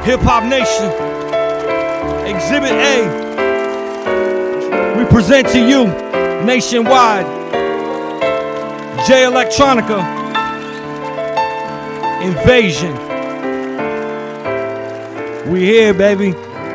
Hip Hop Nation, Exhibit A. We present to you nationwide Jay Electronica Invasion. We here, baby.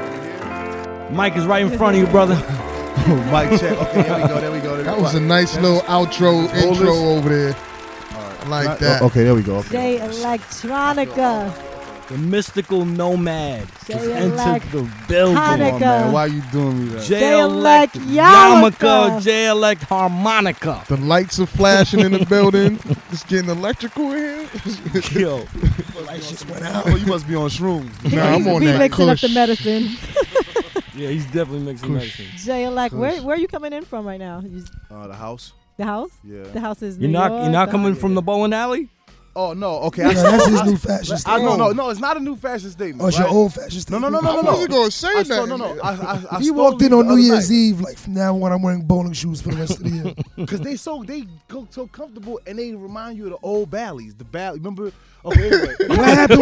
Mike is right in front of you, brother. Mic check. Okay, there we go. That was a nice little intro over there. I like that. Okay, there we go. Okay. Jay Electronica. The mystical nomad Jay just entered the Electronica. building. Come on, man. Why you doing me that? Jay Elect Yarmulke, Jay Elect Harmonica. The lights are flashing in the building. It's getting electrical in here. Yo, Lights just went out. Oh, you must be on shrooms. Nah, I'm on Be that mixing up kush. the medicine. yeah, he's definitely mixing medicine. Jay Elect, where are you coming in from right now? The house. The house? Yeah. The house is You're not coming from the bowling alley? Oh no. Okay. Yeah, that's his new fashion statement. No. It's not a new fashion statement. Oh, it's your old fashion statement. No. I wasn't going to say that. No. I He stole walked in these on the New other Year's night. Eve like, from now on, I'm wearing bowling shoes for the rest of the year. Because they go so comfortable and they remind you of the old valleys. The valley, remember? Okay, anyway. What happened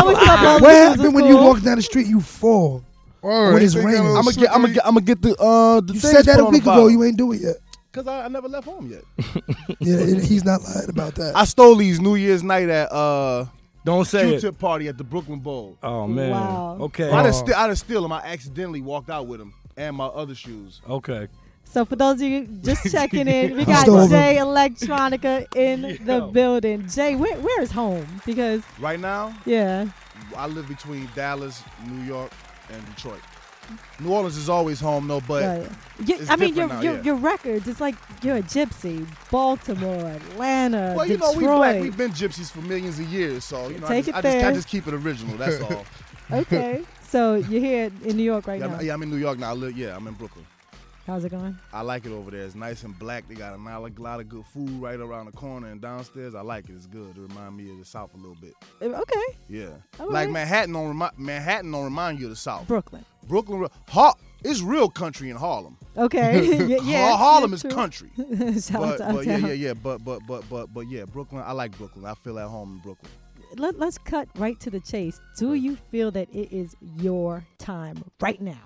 when you walk down the street, you fall? Word, When it's they got raining. a I'm gonna get the You said that a week ago. You ain't do it yet. Because I never left home yet. Yeah, he's not lying about that. I stole these New Year's night at Don't say it. Q-tip party at the Brooklyn Bowl. Oh, man. Wow. Okay. I didn't steal them. I accidentally walked out with them and my other shoes. Okay. So for those of you just checking in, we got Stole Jay Electronica in the Yo. building. Jay, where is home? Because Right now, yeah, I live between Dallas, New York, and Detroit. New Orleans is always home, though, but right. it's I mean different now, yeah. your records. It's like you're a gypsy. Baltimore, Atlanta, well, you know, Detroit. we've been gypsies for millions of years, so you know, Take it I there. just keep it original. That's all. Okay, so you're here in New York right now. I'm in New York now. I'm in Brooklyn. How's it going? I like it over there. It's nice and black. They got a lot of good food right around the corner and downstairs. I like it. It's good. It reminds me of the South a little bit. Okay, Yeah, All like right. Manhattan don't remind you of the South. Brooklyn. Brooklyn, it's real country in Harlem. Okay, yeah. Harlem is true. country. Shout But out to Uptown. yeah. But yeah, Brooklyn. I like Brooklyn. I feel at home in Brooklyn. Let's cut right to the chase. Do you feel that it is your time right now?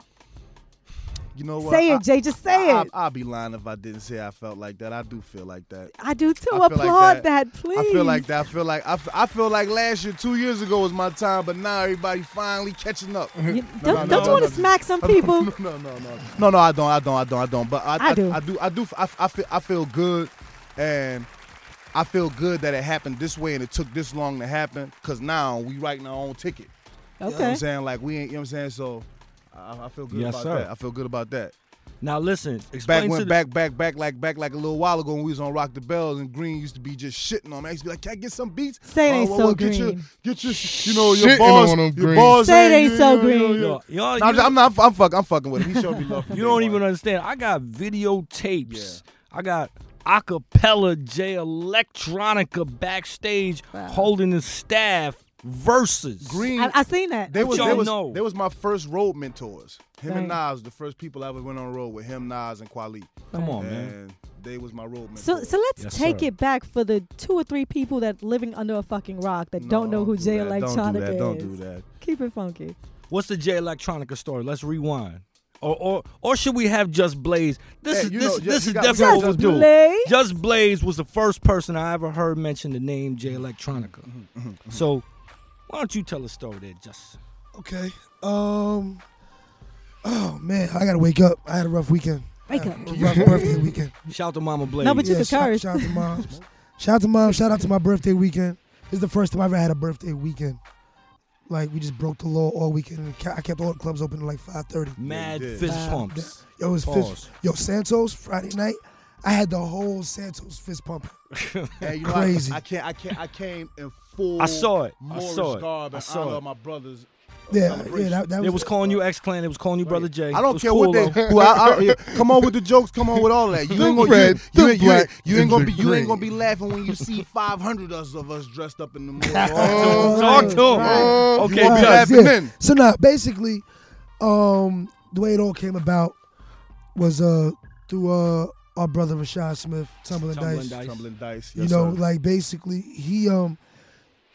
You know what? Say it, Jay. Just say it. I'd be lying if I didn't say I felt like that. I do feel like that. I do too. I feel like Applaud that. that, please. I feel like that. I feel like last year, 2 years ago was my time, but now everybody finally catching up. Don't you want to smack some people? No, I don't. But I do. I feel good, and I feel good that it happened this way and it took this long to happen. Cause now we writing our own ticket. You know what Okay. I'm saying? Like we ain't. You know what I'm saying? So I feel good Yes, about sir. that. I feel good about that. Now listen, explain to the, Back like a little while ago when we was on Rock the Bells and Green used to be just shitting on me. I used to be like, can I get some beats? Say it ain't so get your, green. your your Shitting balls, on them, your Green. balls. Say it ain't so yeah, green. yeah. Yo, I'm fucking with him. He showed me love. from you day don't one. even understand. I got videotapes. Yeah. I got acapella Jay Electronica backstage holding the staff verses. Green. I seen that. They was know. they was my first road mentors. Him and Right. Nas, the first people I ever went on the road with. Him, Nas, and Kweli. Come on, and man. they was my road mentors. So let's Yes, take sir. it back for the 2 or 3 people that living under a fucking rock that don't know who do Jay that. Electronica is. Don't do that. Keep it funky. What's the Jay Electronica story? Let's rewind. Or should we have Just Blaze? This Hey, is you this know, this you is got- definitely Just overdue. Blaze? Just Blaze was the first person I ever heard mention the name Jay Electronica. So why don't you tell a story there, Just? Okay. Oh man, I gotta wake up. I had a rough weekend. Wake up. A rough birthday weekend. Shout to Mama Blaze. No, but you could shout, curse. shout out to mom. Shout out to mom. Shout out to my birthday weekend. This is the first time I ever had a birthday weekend. Like we just broke the law all weekend. And I kept all the clubs open at like 5:30. Mad Yeah, you did. fist Wow. pumps. Yo, it was Pause. fist. Yo, Santos Friday night. I had the whole Santos fist pumping. And you know, Crazy. I came in full. I saw it. Morris garb I in saw honor it. of my brothers. Yeah, celebration. that They was. was calling you X-Clan. They was calling you Brother Jay. I It don't was care cool, what they. though. Who, yeah, come on with the jokes. Come on with all that. You ain't gonna. Red, You the ain't black, you ain't gonna be. and the You ain't green. gonna be laughing when you see 500 of us dressed up in the morning. Talk to him. Right. Okay, You won't be Judge. laughing then. So now, basically, the way it all came about was through our brother Rashad Smith, Tumbling Dice. Tumbling dice. You Yes, know, sir. like basically he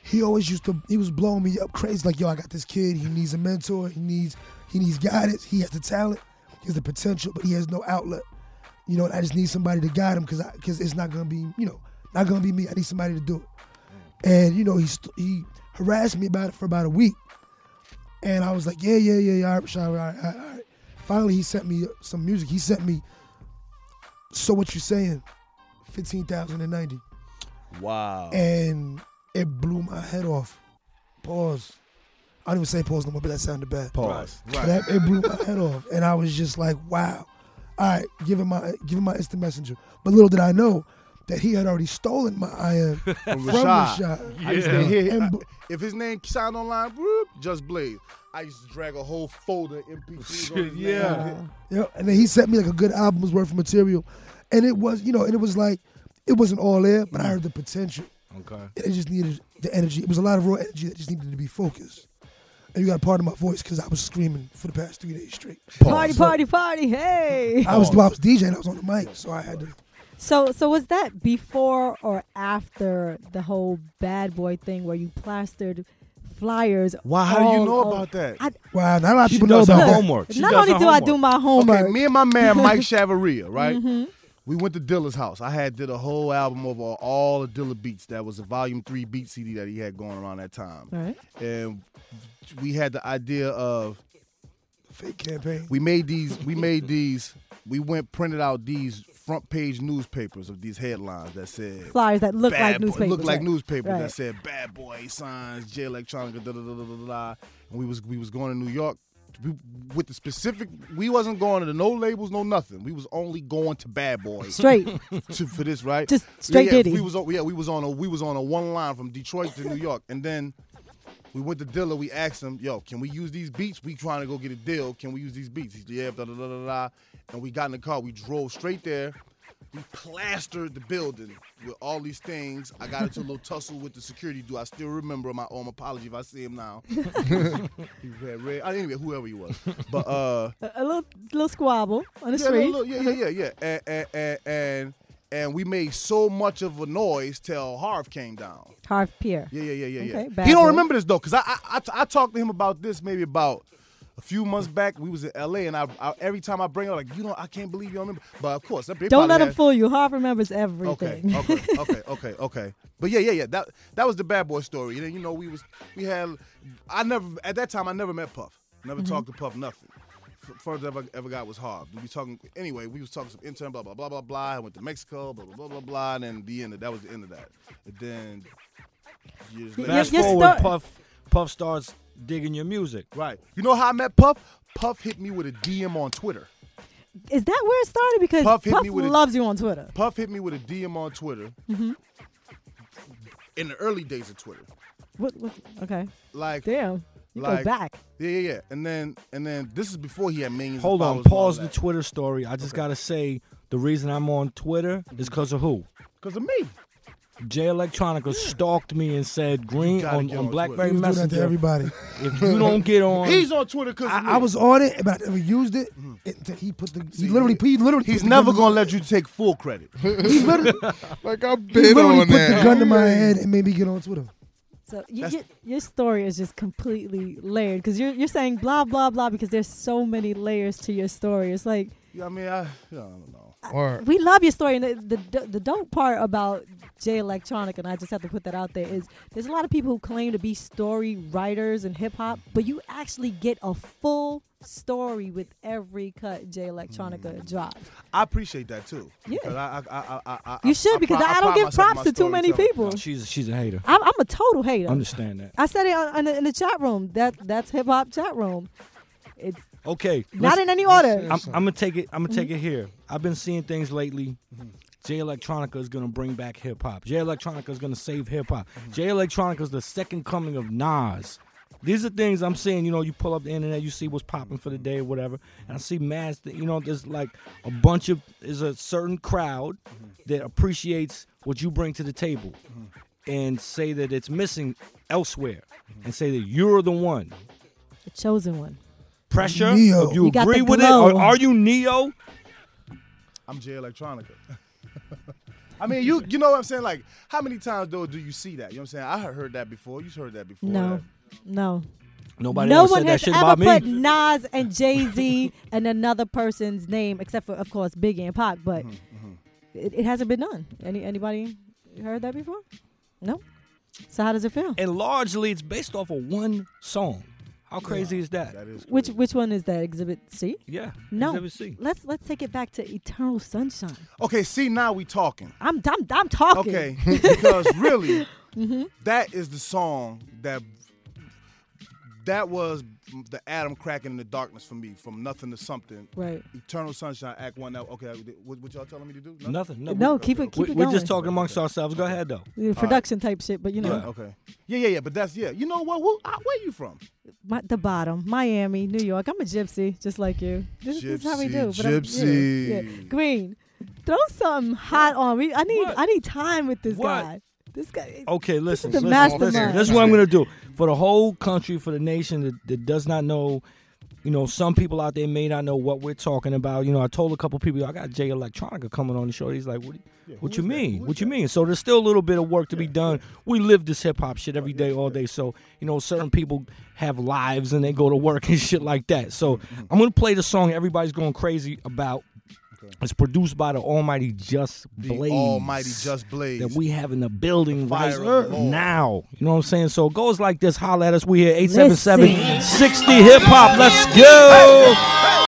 he was blowing me up crazy. Like, yo, I got this kid. He needs a mentor. He needs guidance. He has the talent. He has the potential, but he has no outlet. You know, I just need somebody to guide him because it's not gonna be, not gonna be me. I need somebody to do it. And he harassed me about it for about a week. And I was like, yeah, all right, Rashad, all right. Finally, he sent me some music. He sent me So What You Saying, 15,090. Wow. And it blew my head off. Pause. I don't even say pause no more, but that sounded bad. Pause. Right. It blew my head off. And I was just like, wow. All right, give him my instant messenger. But little did I know that he had already stolen my IM from Rashad. I used to hear if his name signed online, whoop, Just Blaze. I used to drag a whole folder MP3s on his name. Yeah. And then he sent me like a good album's worth of material. And it was, and it was like, it wasn't all there, but I heard the potential. Okay. And it just needed the energy. It was a lot of raw energy that just needed to be focused. And you got a part of my voice because I was screaming for the past 3 days straight. Party, hey. I was DJing, I was on the mic, so I had to. So was that before or after the whole Bad Boy thing where you plastered flyers? Wow, how do you know about that? Wow, not a lot of people know about that. Homework. Not only do I do my homework. Okay, me and my man Mike Chavaria, right? Mm-hmm. We went to Dilla's house. I did a whole album of all the Dilla beats. That was a Volume 3 beat CD that he had going around that time. Right. And we had the idea of fake campaign. We printed out these front page newspapers of these headlines that said flyers that look like newspapers. Newspapers right. that said Bad Boy signs, J Electronica, and we was going to New York. With the specific, we wasn't going to no labels, no nothing. We was only going to Bad Boy straight for this, right? Just straight Diddy. We was on a one line from Detroit to New York, and then we went to Dilla. We asked him, "Yo, can we use these beats? We trying to go get a deal. Can we use these beats?" He said, "Yeah." Blah, blah, blah, blah, blah. And we got in the car. We drove straight there. We plastered the building with all these things. I got into a little tussle with the security dude. I still remember my apology if I see him now. He had red. Anyway, whoever he was. But a little squabble on the street. And we made so much of a noise till Harv came down. Harv Pierre. Yeah. Okay, He don't remember this though, because I talked to him about this maybe about a few months back. We was in L.A. and I every time I bring it up, like, I can't believe you don't remember. But of course, don't let him fool you. Harv remembers everything. Okay. But yeah. That was the Bad Boy story. And then at that time I never met Puff. Never talked to Puff, nothing. First ever got was Harv. We was talking some intern, blah blah blah blah blah. I went to Mexico, blah blah blah blah blah, and then that was the end of that. And then years later, fast forward, Puff starts digging your music. Right. You know how I met Puff? Puff hit me with a DM on Twitter. Is that where it started? Because Puff loves you on Twitter. Puff hit me with a DM on Twitter. Mm-hmm. In the early days of Twitter. What? Okay. Like, damn. You go back. Yeah. And then this is before he had millions. Hold of on, followers. pause the Twitter story. I just gotta say the reason I'm on Twitter is because of who? Because of me. J Electronica stalked me and said, "Green on BlackBerry Messenger, everybody. If you don't get on, he's on Twitter because I was on it, but I never used it. He's never gonna let you take full credit. He literally, like I've been on put that. the gun to my head and made me get on Twitter. So your story is just completely layered because you're saying blah blah blah because there's so many layers to your story. It's like I don't know. We love your story, and the dope part about J Electronica, and I just have to put that out there, is there's a lot of people who claim to be story writers in hip hop, but you actually get a full story with every cut J Electronica drops. I appreciate that too. Yeah, you should, because I don't give props to too many people. No, she's a hater. I'm a total hater. Understand that. I said it in the chat room. That's hip hop chat room. It's okay. Not in any order. I'm gonna take it. Take it here. I've been seeing things lately. J Electronica is gonna bring back hip hop. J Electronica is gonna save hip hop. J Electronica is the second coming of Nas. These are things I'm seeing. You pull up the internet, you see what's popping for the day or whatever, and I see mass. There's like there's a certain crowd that appreciates what you bring to the table, and say that it's missing elsewhere, and say that you're the one, the chosen one. Pressure. Neo. You agree with it? glow. Are you Neo? I'm J Electronica. I mean, you know what I'm saying? Like, how many times though do you see that? You know what I'm saying? I heard that before. You've heard that before. No. Nobody No ever one said that has shit ever about me. put Nas and Jay-Z and another person's name, except for, of course, Biggie and Pac. But it hasn't been done. Anybody heard that before? No. So how does it feel? And largely, it's based off of one song. How crazy is that? That is Which one is that? Exhibit C? Yeah. No. Exhibit C. Let's take it back to Eternal Sunshine. Okay, see, now we talking. I'm talking. Okay, because really, that is the song that was the Adam cracking in the darkness for me, from nothing to something. Right. Eternal Sunshine, Act 1. Now, okay, what y'all telling me to do? Nothing. No, keep it going. We're just talking amongst ourselves. Go ahead, though. Production type shit, but you know. Yeah, okay. Yeah, but that's, You know what? Where you from? The bottom, Miami, New York. I'm a gypsy, just like you. This is how we do. But Gypsy. yeah. Green, throw something hot on me. I need time with this What? guy. This guy. Okay, listen. the Listen. mastermind. This is what I'm gonna do for the whole country, for the nation that does not know. You know, some people out there may not know what we're talking about. You know, I told a couple people, I got Jay Electronica coming on the show. He's like, what you mean? What you mean? So there's still a little bit of work to be done. We live this hip hop shit every day, all day. So, you know, certain people have lives and they go to work and shit like that. So I'm going to play the song everybody's going crazy about. It's produced by the almighty Just Blaze. The almighty Just Blaze. That we have in the building The right fire of the Lord. now. You know what I'm saying? So it goes like this. Holla at us. We here 877-60 hip hop. Let's go.